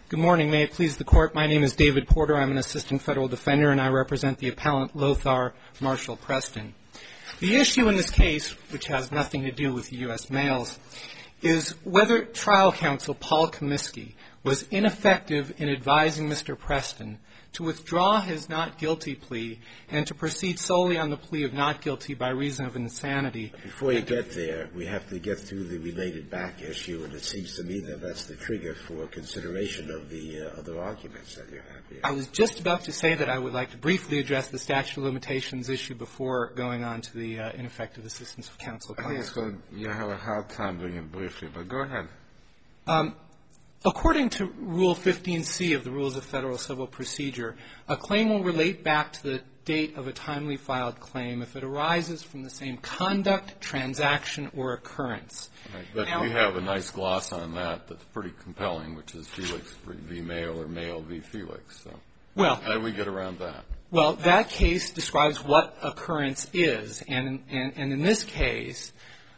Good morning. May it please the Court, my name is David Porter. I'm an assistant federal defender, and I represent the appellant Lothar Marshall Preston. The issue in this case, which has nothing to do with U.S. mails, is whether trial counsel Paul Comiskey was ineffective in advising Mr. Preston to withdraw his not guilty plea and to proceed solely on the plea of not guilty by reason of insanity. Before you get there, we have to get through the related back issue, and it seems to me that that's the trigger for consideration of the other arguments that you have here. I was just about to say that I would like to briefly address the statute of limitations issue before going on to the ineffective assistance of counsel. I think it's going to, you have a hard time doing it briefly, but go ahead. According to Rule 15C of the Rules of Federal Civil Procedure, a claim will relate back to the date of a timely filed claim if it arises from the same conduct, transaction, or occurrence. Right, but now, we have a nice gloss on that that's pretty compelling, which is Felix v. Mail or Mail v. Felix. So well, how do we get around that? Well, that case describes what occurrence is, and in this case,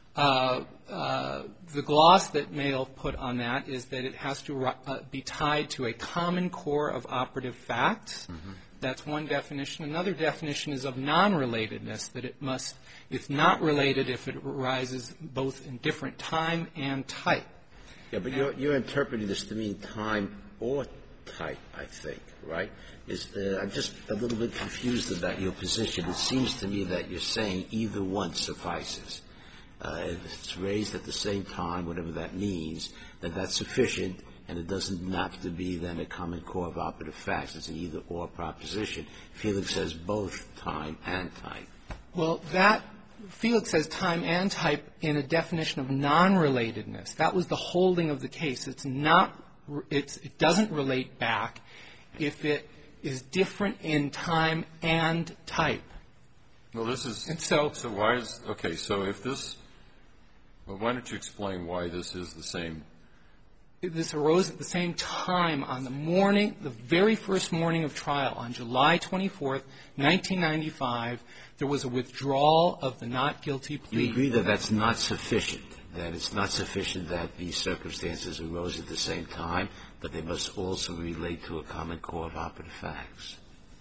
the gloss that Mail put on that is that it has to be tied to a common core of operative facts. Mm-hmm. That's one definition. Another definition is of non-relatedness, that it's not related if it arises both in different time and type. Yeah, but you're interpreting this to mean time or type, I think, right? I'm just a little bit confused about your position. It seems to me that you're saying either one suffices. If it's raised at the same time, whatever that means, that that's sufficient, and it doesn't have to be then a common core of operative facts. It's an either-or proposition. Felix says both time and type. Well, Felix says time and type in a definition of non-relatedness. That was the holding of the case. It doesn't relate back if it is different in time and type. Well, this is and so why is okay? So if this, well, why don't you explain why this is the same? This arose at the same time on the very first morning of trial, on July 24th, 1995. There was a withdrawal of the not guilty plea. You agree that that's not sufficient, that it's not sufficient that these circumstances arose at the same time, but they must also relate to a common core of operative facts?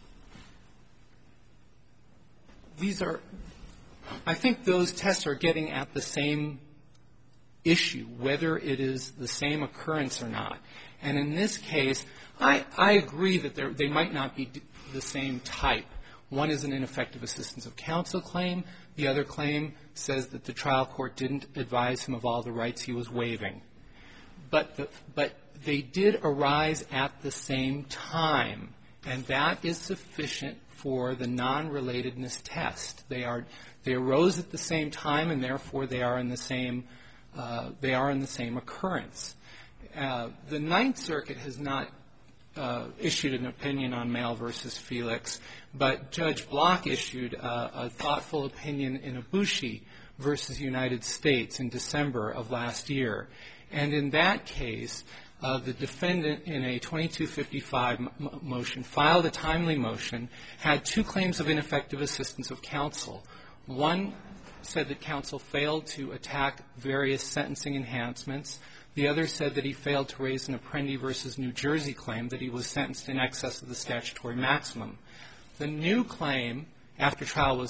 I think those tests are getting at the same issue, whether it is the same occurrence or not. And in this case, I agree that they might not be the same type. One is an ineffective assistance of counsel claim. The other claim says that the trial court didn't advise him of all the rights he was waiving. But they did arise at the same time, and that is sufficient for the non-relatedness test. They arose at the same time, and therefore they are in the same occurrence. The Ninth Circuit has not issued an opinion on Mail versus Felix, but Judge Block issued a thoughtful opinion in Ibushi versus United States in December of last year. And in that case, the defendant in a 2255 motion filed a timely motion, had two claims of ineffective assistance of counsel. One said that counsel failed to attack various sentencing enhancements. The other said that he failed to raise an Apprendi versus New Jersey claim, that he was sentenced in excess of the statutory maximum. The new claim, after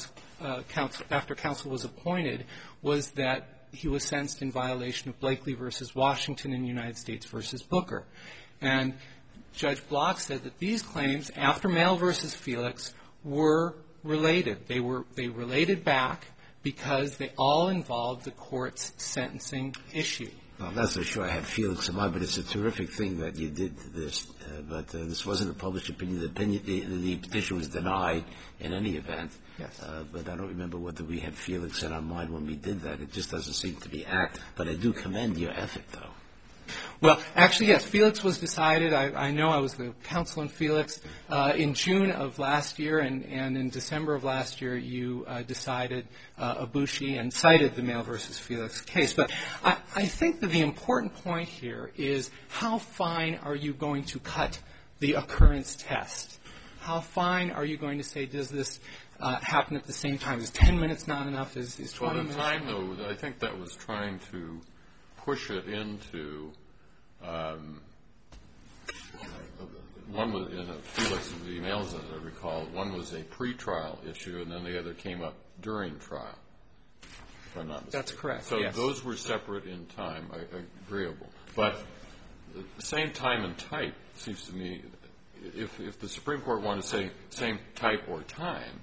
counsel was appointed, was that he was sentenced in violation of Blakely versus Washington and United States versus Booker. And Judge Block said that these claims, after Mail versus Felix, were related. They related back because they all involved the court's sentencing issue. Well, that's for sure. I had Felix in mind, but it's a terrific thing that you did this. But this wasn't a published opinion. The petition was denied in any event. Yes. But I don't remember whether we had Felix in our mind when we did that. It just doesn't seem to be apt. But I do commend your effort, though. Well, actually, yes, Felix was decided. I know I was the counsel in Felix. In June of last year and in December of last year, you decided Ibushi and cited the Mail versus Felix case. But I think that the important point here is how fine are you going to cut the occurrence test? How fine are you going to say, does this happen at the same time? Is 10 minutes not enough? Is 20 minutes not enough? Well, the time, though, I think that was trying to push it into one was in Felix v. Mails, as I recall. One was a pretrial issue, and then the other came up during trial, if I'm not mistaken. That's correct, So yes. those were separate in time, agreeable. But the same time and type seems to me, if the Supreme Court wanted to say same type or time,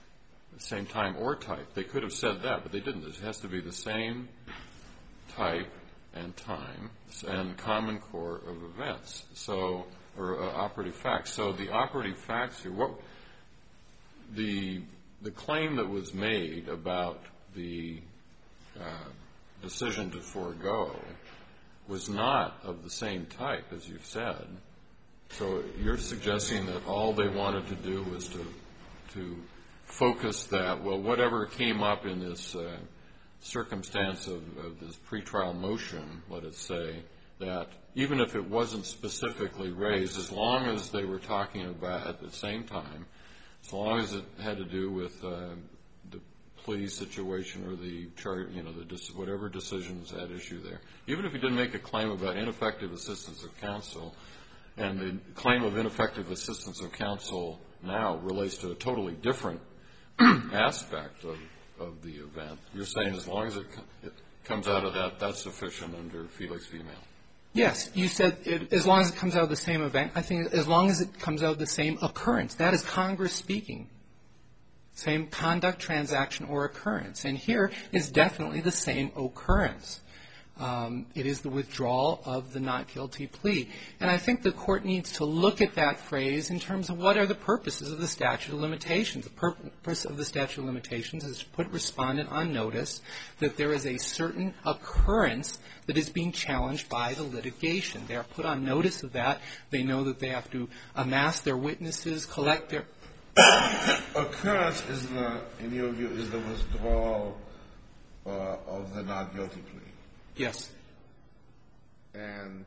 they could have said that, but they didn't. It has to be the same type and time and common core of events, so, or operative facts. So the operative facts here, the claim that was made about the decision to forego was not of the same type, as you've said. So you're suggesting that all they wanted to do was to focus that, well, whatever came up in this circumstance of this pretrial motion, let us say, that even if it wasn't specifically raised, as long as they were talking about at the same time, as long as it had to do with the plea situation or the chart, whatever decisions at issue there, even if he didn't make a claim about ineffective assistance of counsel, and the claim of ineffective assistance of counsel now relates to a totally different aspect of the event, you're saying as long as it comes out of that, that's sufficient under Felix v. Mail? Yes. You said as long as it comes out of the same event. I think as long as it comes out of the same occurrence. That is Congress speaking. Same conduct, transaction, or occurrence. And here is definitely the same occurrence. It is the withdrawal of the not guilty plea. And I think the Court needs to look at that phrase in terms of what are the purposes of the statute of limitations. The purpose of the statute of limitations is to put Respondent on notice that there is a certain occurrence that is being challenged by the litigation. They are put on notice of that. They know that they have to amass their witnesses, collect their Occurrence is in your view, is the withdrawal of the not guilty plea. Yes. And,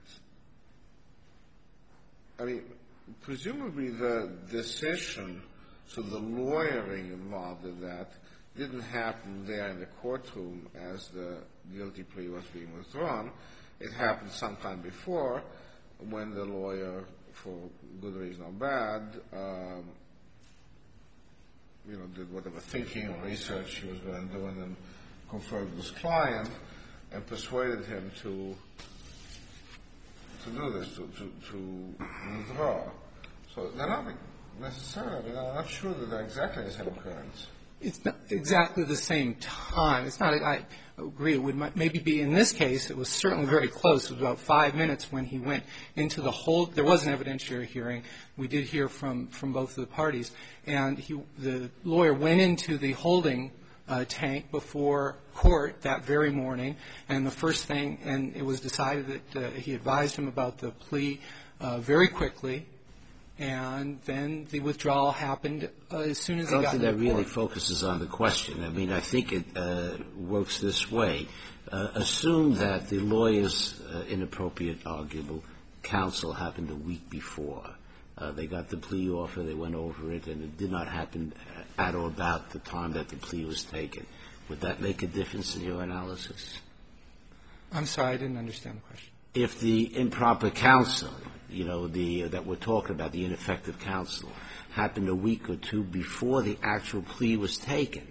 I mean, presumably the decision, so the lawyering involved in that, didn't happen there in the courtroom as the guilty plea was being withdrawn. It happened sometime before when the lawyer, for good reason or bad, did whatever thinking or research he was going to do and then conferred with his client and persuaded him to do this, to withdraw. So they're not necessarily, I'm not sure that they're exactly the same occurrence. It's not exactly the same time. It's not, I agree, it would maybe be in this case, it was certainly very close. It was about 5 minutes when he went into the hold. There was an evidentiary hearing. We did hear from both of the parties. And the lawyer went into the holding tank before court that very morning. And the first thing, and it was decided that he advised him about the plea very quickly. And then the withdrawal happened as soon as he got into court. I don't think that really focuses on the question. I mean, I think it works this way. Assume that the lawyer's inappropriate arguable counsel happened a week before. They got the plea offer, they went over it, and it did not happen at or about the time that the plea was taken. Would that make a difference in your analysis? I'm sorry, I didn't understand the question. If the improper counsel, that we're talking about, the ineffective counsel, happened a week or two before the actual plea was taken,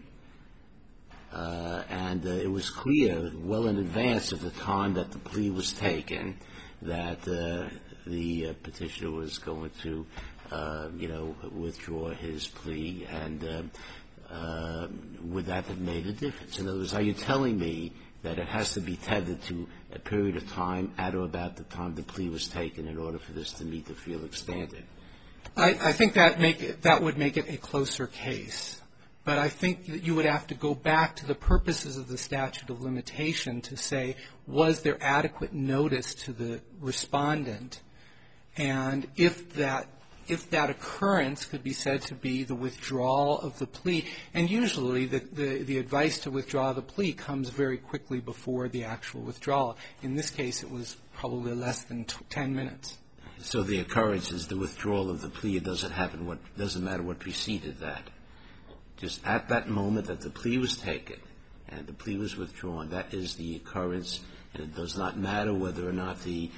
and it was clear well in advance of the time that the plea was taken that the petitioner was going to, withdraw his plea, and would that have made a difference? In other words, are you telling me that it has to be tethered to a period of time at or about the time the plea was taken in order for this to meet the Felix standard? I think that would make it a closer case. But I think that you would have to go back to the purposes of the statute of limitation to say, was there adequate notice to the respondent? And if that occurrence could be said to be the withdrawal of the plea, and usually the advice to withdraw the plea comes very quickly before the actual withdrawal. In this case, it was probably less than 10 minutes. So the occurrence is the withdrawal of the plea. It doesn't matter what preceded that. Just at that moment that the plea was taken and the plea was withdrawn, that is the occurrence, and it does not matter whether or not the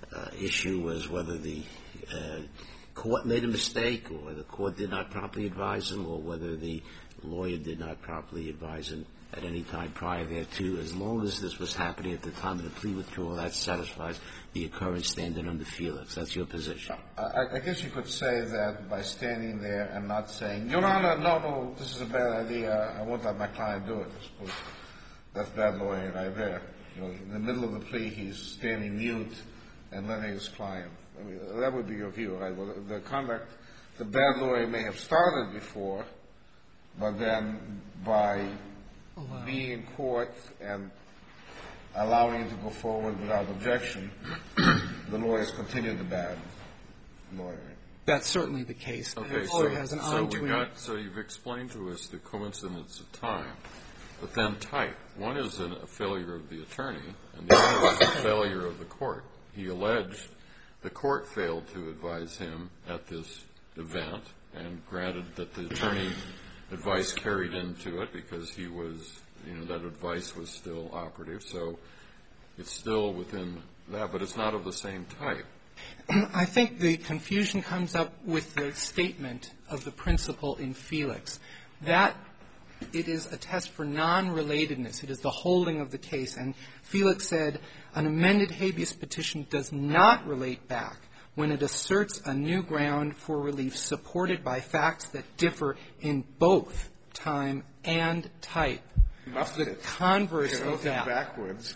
issue was whether the court made a mistake or the court did not properly advise him or whether the lawyer did not properly advise him at any time prior thereto. As long as this was happening at the time of the plea withdrawal, that satisfies the occurrence standard under Felix. That's your position. I guess you could say that by standing there and not saying, Your Honor, no, this is a bad idea. I won't let my client do it. I suppose that's bad lawyering right there. You know, in the middle of the plea, he's standing mute and letting his client. I mean, that would be your view, right? Well, the conduct, the bad lawyer may have started before, but then by being in court and allowing it to go forward without objection, the lawyers continue the bad lawyering. That's certainly the case. Okay, so you've explained to us the coincidence of time, but then type. One is a failure of the attorney, and the other is a failure of the court. He alleged the court failed to advise him at this event, and granted that the attorney advice carried into it because he was, that advice was still operative. So it's still within that, but it's not of the same type. I think the confusion comes up with the statement of the principle in Felix that it is a test for non-relatedness. It is the holding of the case. And Felix said an amended habeas petition does not relate back when it asserts a new ground for relief supported by facts that differ in both time and type. The converse of that. Backwards.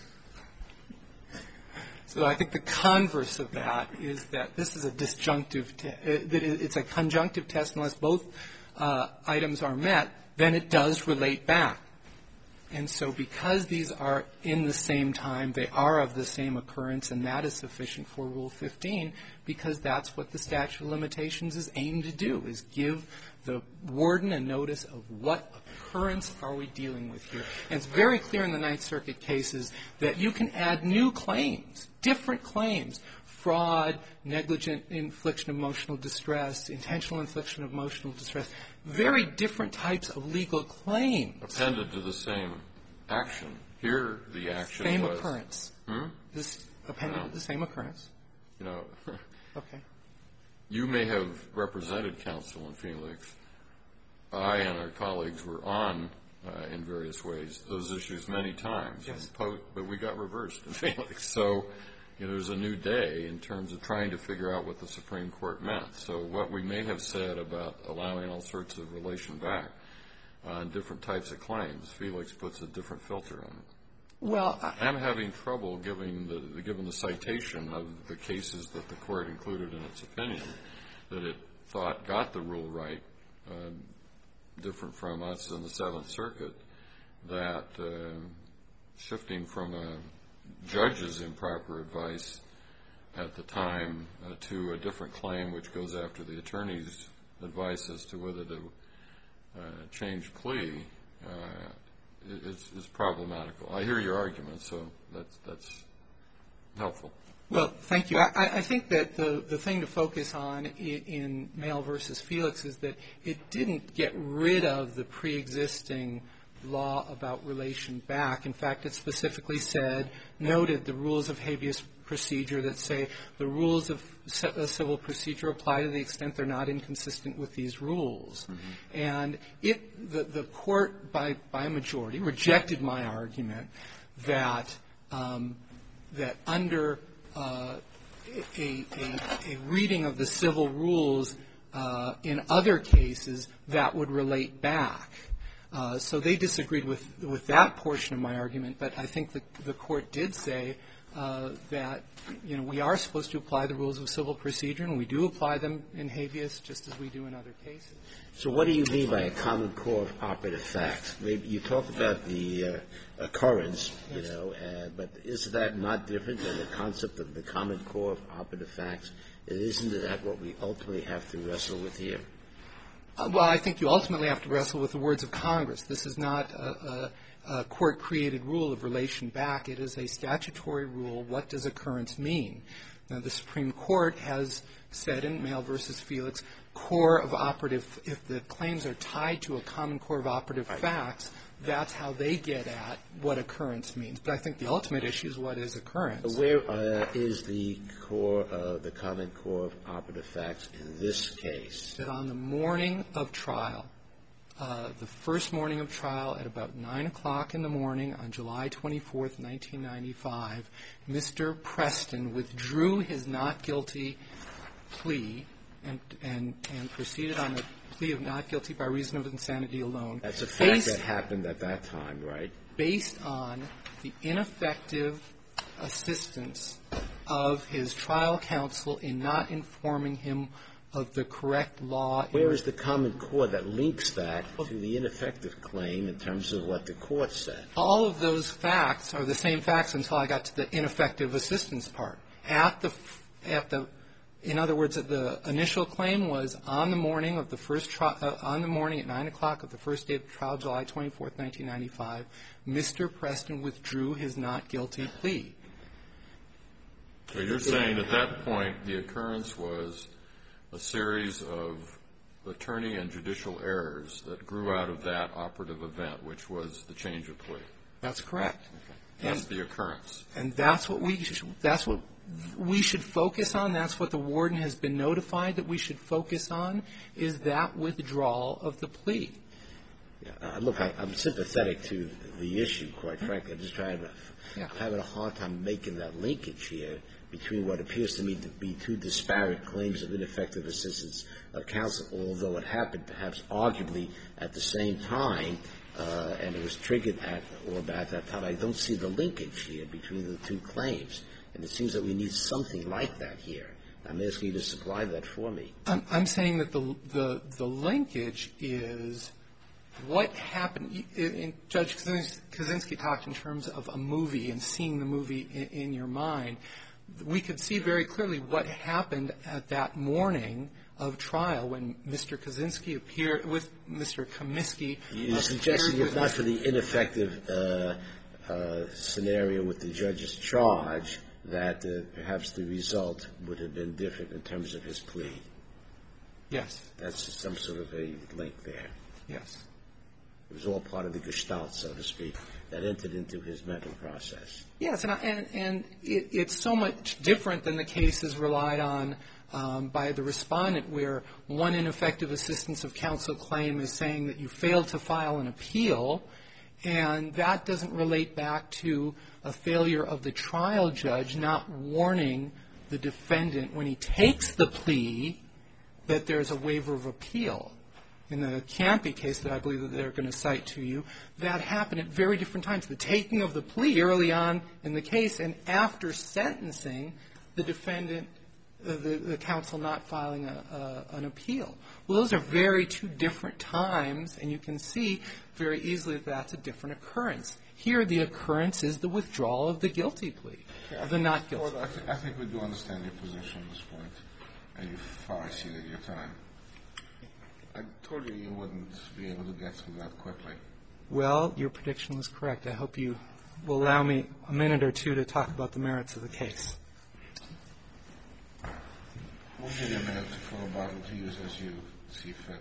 So I think the converse of that is that this is a disjunctive it's a conjunctive test unless both items are met, then it does relate back. And so because these are in the same time, they are of the same occurrence, and that is sufficient for Rule 15 because that's what the statute of limitations is aimed to do, is give the warden a notice of what occurrence are we dealing with here. And it's very clear in the Ninth Circuit cases that you can add new claims, different claims, fraud, negligent infliction of emotional distress, intentional infliction of emotional distress, very different types of legal claims. Appended to the same action. Here, the action same was... Occurrence. This appended to the same occurrence. Okay. You may have represented counsel in Felix. I and our colleagues were on, in various ways, those issues many times. Yes. But we got reversed in Felix. So, there's a new day in terms of trying to figure out what the Supreme Court meant. So what we may have said about allowing all sorts of relation back on different types of claims, Felix puts a different filter on it. Well, I'm having trouble given the citation of the cases that the Court included in its opinion that it thought got the rule right, different from us in the Seventh Circuit, that shifting from a judge's improper advice at the time to a different claim which goes after the attorney's advice as to whether to change plea is problematical. I hear your argument, so that's helpful. Well, thank you. I think that the thing to focus on in Mail versus Felix is that it didn't get rid of the pre-existing law about relation back. In fact, it specifically noted the rules of habeas procedure that say the rules of civil procedure apply to the extent they're not inconsistent with these rules. Mm-hmm. And the court, by a majority, rejected my argument that that under a reading of the civil rules in other cases that would relate back. So they disagreed with that portion of my argument, but I think the court did say that, we are supposed to apply the rules of civil procedure, and we do apply them in habeas just as we do in other cases. So what do you mean by a common core of operative facts? Maybe you talked about the occurrence, but is that not different than the concept of the common core of operative facts? Isn't that what we ultimately have to wrestle with here? Well, I think you ultimately have to wrestle with the words of Congress. This is not a court-created rule of relation back. It is a statutory rule. What does occurrence mean? Now, the Supreme Court has said in Mail versus Felix, core of operative, if the claims are tied to a common core of operative facts, that's how they get at what occurrence means. But I think the ultimate issue is what is occurrence. Where is the core, the common core of operative facts in this case? That on the morning of trial, the first morning of trial at about 9 o'clock in the morning on July 24th, 1995, Mr. Preston withdrew his not guilty plea and proceeded on the plea of not guilty by reason of insanity alone. That's a fact that happened at that time, right? Based on the ineffective assistance of his trial counsel in not informing him of the correct law. Where is the common core that links that to the ineffective claim in terms of what the court said? All of those facts are the same facts until I got to the ineffective assistance part. In other words, the initial claim was on the morning of the first trial, on the morning at 9 o'clock of the first day of the trial, July 24th, 1995, Mr. Preston withdrew his not guilty plea. So you're saying at that point the occurrence was a series of attorney and judicial errors that grew out of that operative event, which was the change of plea. That's correct. Okay. That's the occurrence. And that's what we should focus on. That's what the warden has been notified that we should focus on, is that withdrawal of the plea. Yeah, look, I'm sympathetic to the issue, quite frankly. I'm just trying to having a hard time making that linkage here between what appears to me to be two disparate claims of ineffective assistance of counsel, although it happened perhaps arguably at the same time, and it was triggered at or about that time. I don't see the linkage here between the two claims, and it seems that we need something like that here. I'm asking you to supply that for me. I'm saying that the linkage is what happened. Judge Kaczynski talked in terms of a movie and seeing the movie in your mind. We could see very clearly what happened at that morning of trial when Mr. Kaczynski appeared with Mr. Comiskey. You're suggesting if not for the ineffective scenario with the judge's charge, that perhaps the result would have been different in terms of his plea. Yes. That's some sort of a link there. Yes. It was all part of the gestalt, so to speak, that entered into his mental process. Yes, and it's so much different than the cases relied on by the respondent, where one ineffective assistance of counsel claim is saying that you failed to file an appeal, and that doesn't relate back to a failure of the trial judge not warning the defendant when he takes the plea that there's a waiver of appeal. In the Campy case that I believe that they're going to cite to you, that happened at very different times. The taking of the plea early on in the case, and after sentencing, the defendant, the counsel not filing an appeal. Well, those are very two different times, and you can see very easily that that's a different occurrence. Here, the occurrence is the withdrawal of the guilty plea, of the not guilty plea. Well, I think we do understand your position at this point, and you've far exceeded your time. I told you wouldn't be able to get through that quickly. Well, your prediction was correct. I hope you will allow me a minute or two to talk about the merits of the case. We'll give you a minute for a bottle to use as you see fit.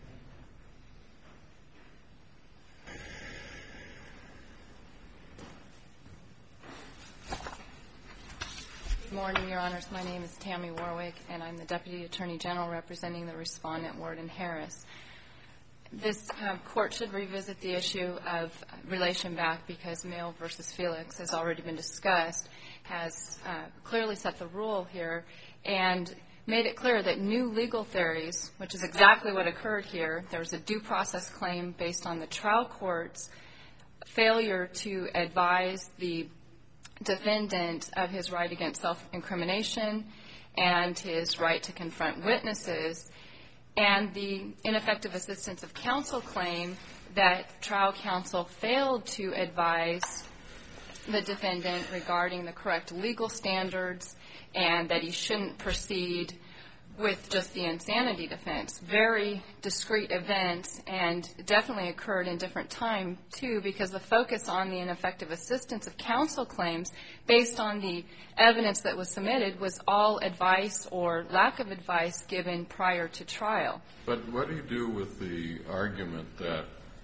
Good morning, Your Honors. My name is Tammy Warwick, and I'm the Deputy Attorney General representing the respondent, Warden Harris. This court should revisit the issue of relation back because Mail v. Felix has already been discussed, has clearly set the rule here, and made it clear that new legal theories, which is exactly what occurred here, there was a due process claim based on the trial court's failure to advise the defendant of his right against self-incrimination and his right to confront witnesses, and the ineffective assistance of counsel claim that trial counsel failed to advise the defendant regarding the correct legal standards and that he shouldn't proceed with just the insanity defense. Very discrete events, and definitely occurred in different time, too, because the focus on the ineffective assistance of counsel claims based on the evidence that was submitted was all advice or lack of advice given prior to trial. But what do you do with the argument that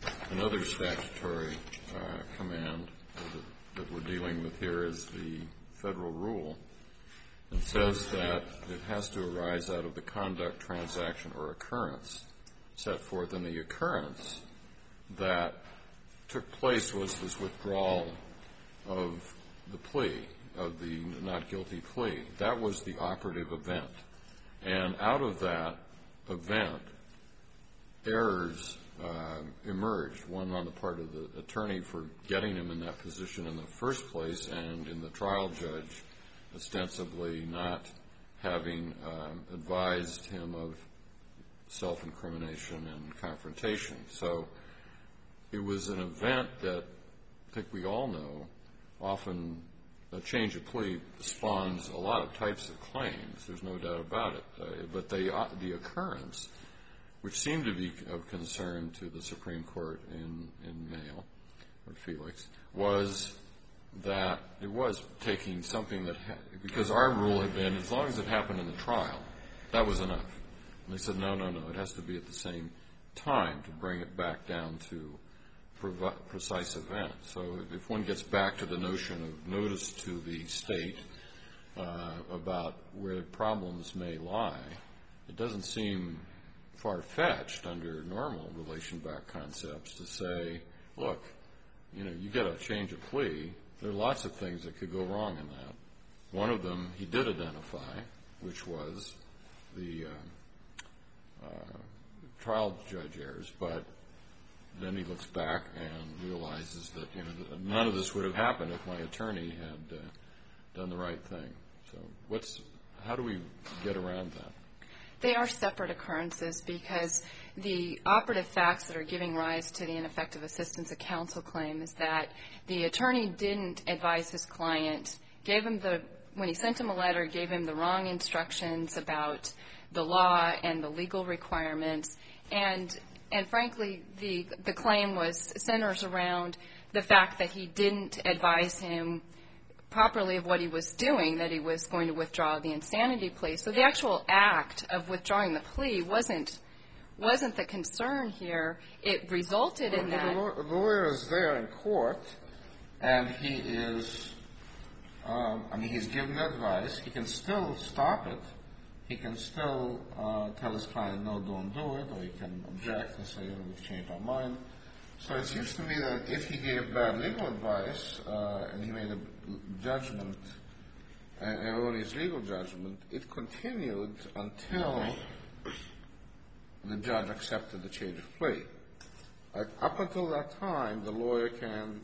another statutory command that we're dealing with here is the federal rule. It says that it has to arise out of the conduct, transaction, or occurrence set forth in the occurrence that took place was this withdrawal of the plea, of the not guilty plea. That was the operative event. And out of that event, errors emerged, one on the part of the attorney for getting him in that position in the first place, and in the trial judge ostensibly not having advised him of self-incrimination and confrontation. So it was an event that I think we all know often a change of plea spawns a lot of types of claims. There's no doubt about it. But the occurrence, which seemed to be of concern to the Supreme Court in Mayo or Felix, was that it was taking something that because our rule had been as long as it happened in the trial, that was enough. And they said, no, it has to be at the same time to bring it back down to precise event. So if one gets back to the notion of notice to the state about where problems may lie, it doesn't seem far-fetched under normal relation-back concepts to say, look, you get a change of plea, there are lots of things that could go wrong in that. One of them he did identify, which was the trial judge errors, but then he looks back and realizes that none of this would have happened if my attorney had done the right thing. So how do we get around that? They are separate occurrences because the operative facts that are giving rise to the ineffective assistance of counsel claim is that the attorney didn't advise his client, when he sent him a letter, gave him the wrong instructions about the law and the legal requirements, and frankly, the claim centers around the fact that he didn't advise him properly of what he was doing, that he was going to withdraw the insanity plea. So the actual act of withdrawing the plea wasn't the concern here. It resulted in that. The lawyer is there in court, and he is, he's given advice. He can still stop it. He can still tell his client, no, don't do it, or he can object and say, we've changed our mind. So it seems to me that if he gave bad legal advice and he made a judgment, an erroneous legal judgment, it continued until the judge accepted the change of plea. Up until that time, the lawyer can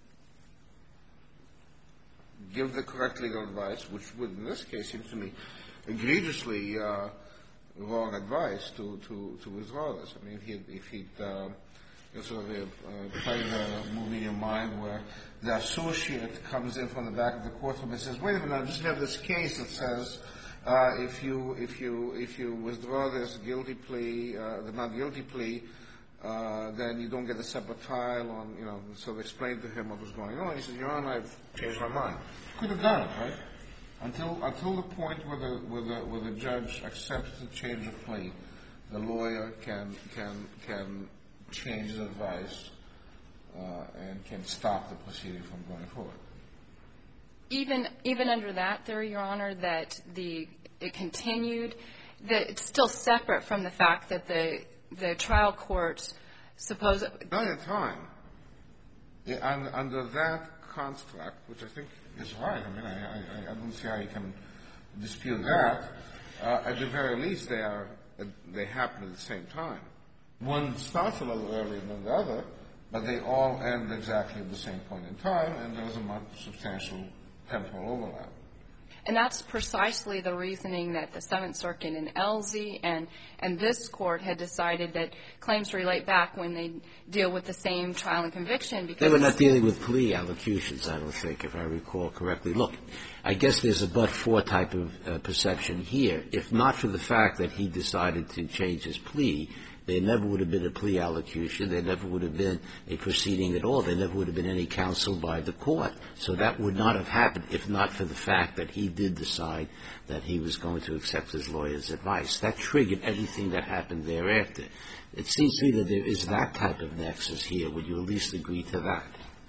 give the correct legal advice, which would, in this case, seem to me egregiously wrong advice to withdraw this. I mean, if he'd sort of played a movie in your mind where the associate comes in from the back of the courtroom and says, wait a minute, I just have this case that says if you withdraw this guilty plea, the not guilty plea, then you don't get a separate trial on, sort of explain to him what was going on. He says, Your Honor, I've changed my mind. Could have done it, right? Until the point where the judge accepts the change of plea, the lawyer can change his advice and can stop the proceeding from going forward. Even under that theory, Your Honor, that it continued, that it's still separate from the fact that the trial court supposedly... Not in time. Under that construct, which I think is right, I mean, I don't see how you can dispute that. At the very least, they happen at the same time. One starts a little earlier than the other, but they all end exactly at the same point in time, and there's a much substantial temporal overlap. And that's precisely the reasoning that the Seventh Circuit in Elsie and this Court had decided that claims relate back when they deal with the same trial and conviction. Because they were not dealing with plea allocutions, I don't think, if I recall correctly. Look, I guess there's a but-for type of perception here. If not for the fact that he decided to change his plea, there never would have been a plea allocution. There never would have been a proceeding at all. There never would have been any counsel by the court. So that would not have happened if not for the fact that he did decide that he was going to accept his lawyer's advice. That triggered everything that happened thereafter. It seems to me that there is that type of nexus here. Would you at least agree to that?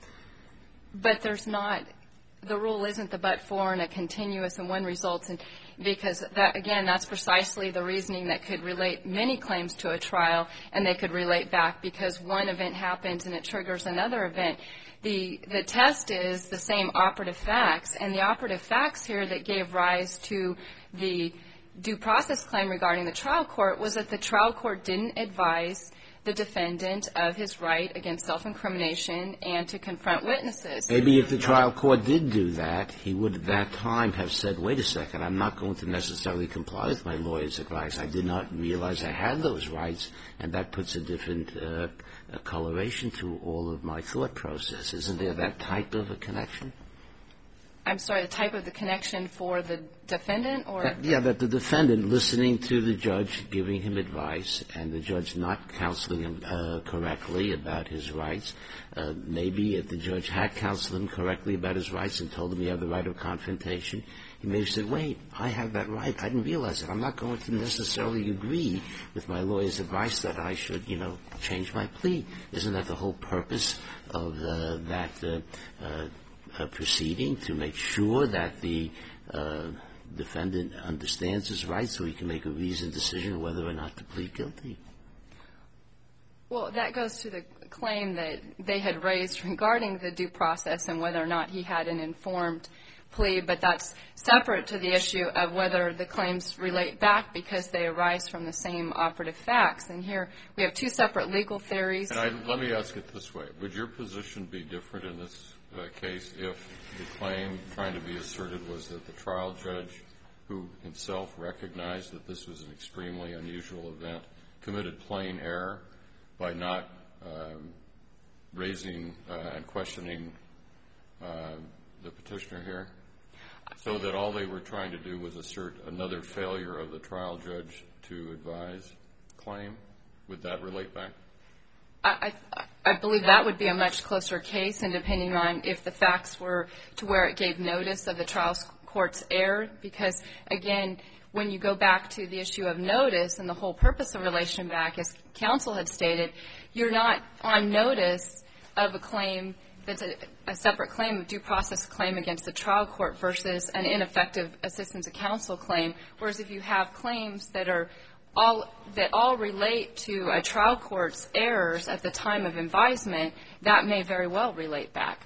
But there's not. The rule isn't the but-for and a continuous and one results in, because that, again, that's precisely the reasoning that could relate many claims to a trial, and they could relate back because one event happens and it triggers another event. The test is the same operative facts, and the operative facts here that gave rise to the due process claim regarding the trial court was that the trial court didn't advise the defendant of his right against self-incrimination and to confront witnesses. Maybe if the trial court did do that, he would at that time have said, wait a second, I'm not going to necessarily comply with my lawyer's advice. I did not realize I had those rights, and that puts a different coloration to all of my thought process. Isn't there that type of a connection? I'm sorry, the type of the connection for the defendant or? That the defendant listening to the judge giving him advice and the judge not counseling him correctly about his rights. Maybe if the judge had counseled him correctly about his rights and told him he had the right of confrontation, he may have said, wait, I have that right. I didn't realize it. I'm not going to necessarily agree with my lawyer's advice that I should, change my plea. Isn't that the whole purpose of that proceeding, to make sure that the defendant understands his rights so he can make a reasoned decision whether or not to plead guilty? Well, that goes to the claim that they had raised regarding the due process and whether or not he had an informed plea, but that's separate to the issue of whether the claims relate back because they arise from the same operative facts. And here we have two separate legal theories. And let me ask it this way. Would your position be different in this case if the claim trying to be asserted was that the trial judge, who himself recognized that this was an extremely unusual event, committed plain error by not raising and questioning the petitioner here, so that all they were trying to do was assert another failure of the trial judge to advise claim? Would that relate back? I believe that would be a much closer case, and depending on if the facts were to where it gave notice of the trial court's error, because, again, when you go back to the issue of notice and the whole purpose of relation back, as counsel had stated, you're not on notice of a claim that's a separate claim, a due process claim against the trial court versus an ineffective assistance of counsel claim, whereas if you have claims that all relate to a trial court's errors at the time of advisement, that may very well relate back.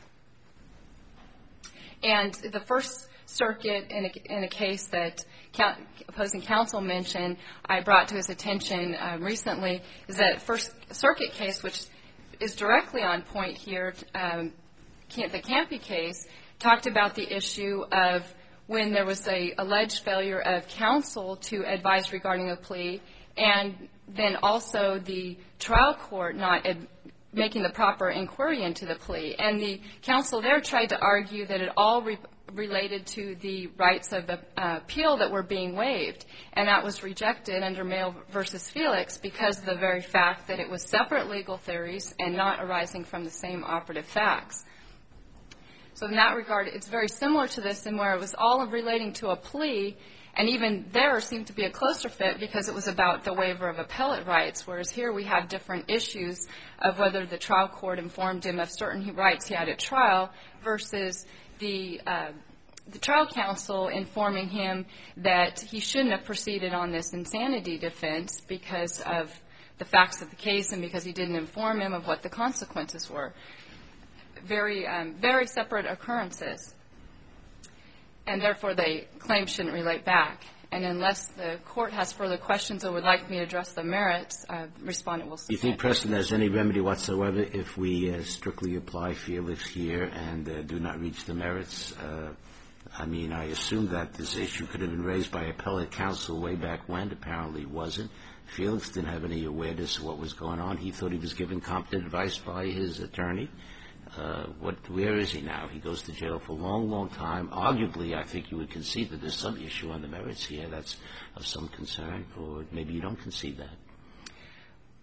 And the First Circuit, in a case that opposing counsel mentioned, I brought to his attention recently, is that First Circuit case, which is directly on point here, the Campy case, talked about the issue of when there was a alleged failure of counsel to advise regarding a plea, and then also the trial court not making the proper inquiry into the plea. And the counsel there tried to argue that it all related to the rights of appeal that were being waived, and that was rejected under Mayo v. Felix because of the very fact that it was separate legal theories and not arising from the same operative facts. So in that regard, it's very similar to this in where it was all relating to a plea, and even there seemed to be a closer fit because it was about the waiver of appellate rights, whereas here we have different issues of whether the trial court informed him of certain rights he had at trial versus the trial counsel informing him that he shouldn't have proceeded on this insanity defense because of the facts of the case and because he didn't inform him of what the consequences were. Very separate occurrences, and therefore the claim shouldn't relate back. And unless the court has further questions or would like me to address the merits, respondent will submit. Do you think, Preston, there's any remedy whatsoever if we strictly apply Felix here and do not reach the merits? I mean, I assume that this issue could have been raised by appellate counsel way back when. Apparently it wasn't. Felix didn't have any awareness of what was going on. He thought he was given competent advice by his attorney. Where is he now? He goes to jail for a long, long time. Arguably, I think you would concede that there's some issue on the merits here that's of some concern, or maybe you don't concede that.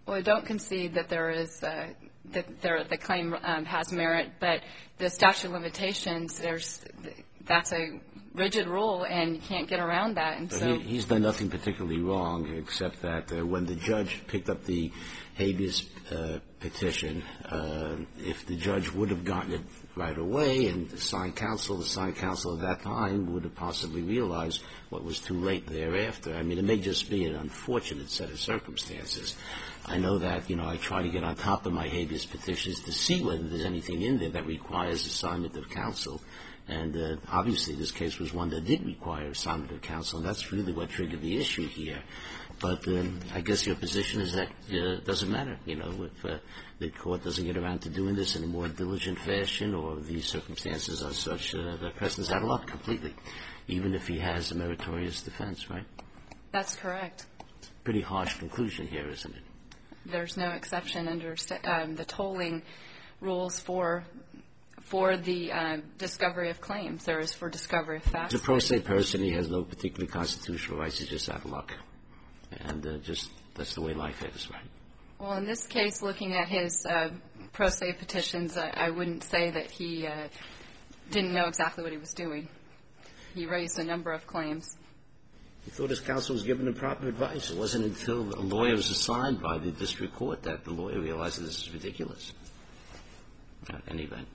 Well, I don't concede that there is the claim has merit, but the statute of limitations, that's a rigid rule, and you can't get around that. And so he's done nothing particularly wrong, except that when the judge picked up the habeas petition, if the judge would have gotten it right away and assigned counsel, the assigned counsel at that time would have possibly realized what was too late thereafter. I mean, it may just be an unfortunate set of circumstances. I know that, I try to get on top of my habeas petitions to see whether there's anything in there that requires assignment of counsel. And obviously this case was one that did require assignment of counsel, and that's really what triggered the issue here. But I guess your position is that it doesn't matter, if the court doesn't get around to doing this in a more diligent fashion, or the circumstances are such that the person's out of luck completely, even if he has a meritorious defense, right? That's correct. It's a pretty harsh conclusion here, isn't it? There's no exception under the tolling rules for the discovery of claims. There is for discovery of facts. He's a pro se person. He has no particular constitutional rights. He's just out of luck. And that's the way life is, right? Well, in this case, looking at his pro se petitions, I wouldn't say that he didn't know exactly what he was doing. He raised a number of claims. He thought his counsel was giving him proper advice. It wasn't until a lawyer was assigned by the district court that the lawyer realized that this is ridiculous. In any event.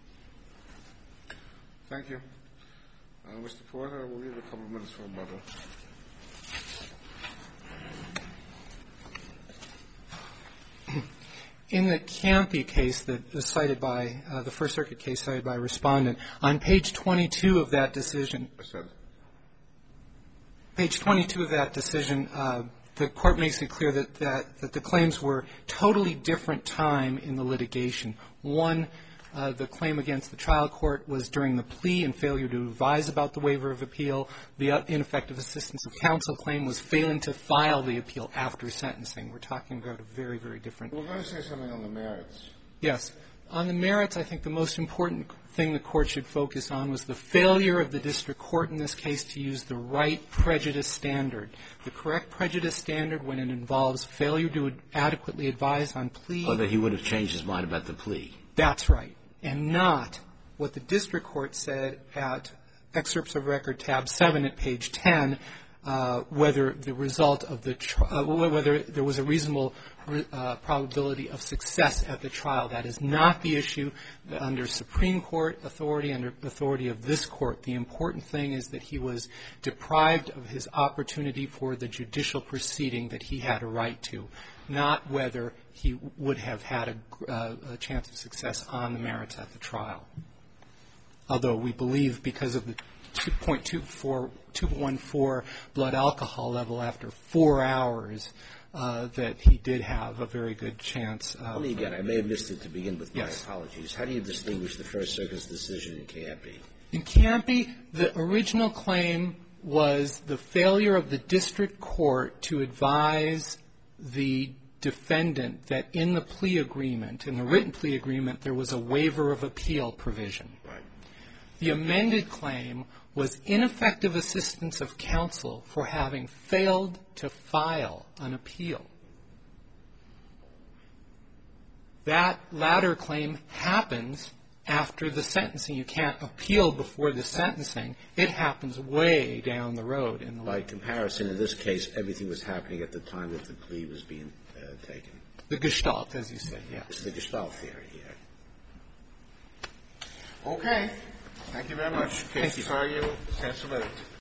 Thank you. Mr. Porter, we'll leave a couple of minutes for rebuttal. In the Campy case that was cited by the First Circuit case cited by Respondent, on page 22 of that decision, the Court makes it clear that the claims were totally different time in the litigation. One, the claim against the trial court was during the plea and failure to advise about the waiver of appeal. The ineffective assistance of counsel claim was failing to file the appeal after sentencing. We're talking about a very, very different. We're going to say something on the merits. Yes. On the merits, I think the most important thing the Court should focus on was the failure of the district court in this case to use the right prejudice standard. The correct prejudice standard when it involves failure to adequately advise on plea. Or that he would have changed his mind about the plea. That's right. And not what the district court said at excerpts of record tab 7 at page 10, whether the result of the whether there was a reasonable probability of success at the trial. That is not the issue under Supreme Court authority, under authority of this Court. The important thing is that he was deprived of his opportunity for the judicial proceeding that he had a right to, not whether he would have had a chance of success on the merits at the trial. Although we believe because of the 2.14 blood alcohol level after 4 hours that he did have a very good chance. Let me again, I may have missed it to begin with. Yes. My apologies. How do you distinguish the First Circuit's decision in Campy? In Campy, the original claim was the failure of the district court to advise the defendant that in the plea agreement, in the written plea agreement, there was a waiver of appeal provision. Right. The amended claim was ineffective assistance of counsel for having failed to file an appeal. That latter claim happens after the sentencing. You can't appeal before the sentencing. It happens way down the road. By comparison, in this case, everything was happening at the time that the plea was being taken. The gestalt, as you said, yes. It's the gestalt theory here. Okay. Thank you very much. Thank you. Case, are you? Stand submitted.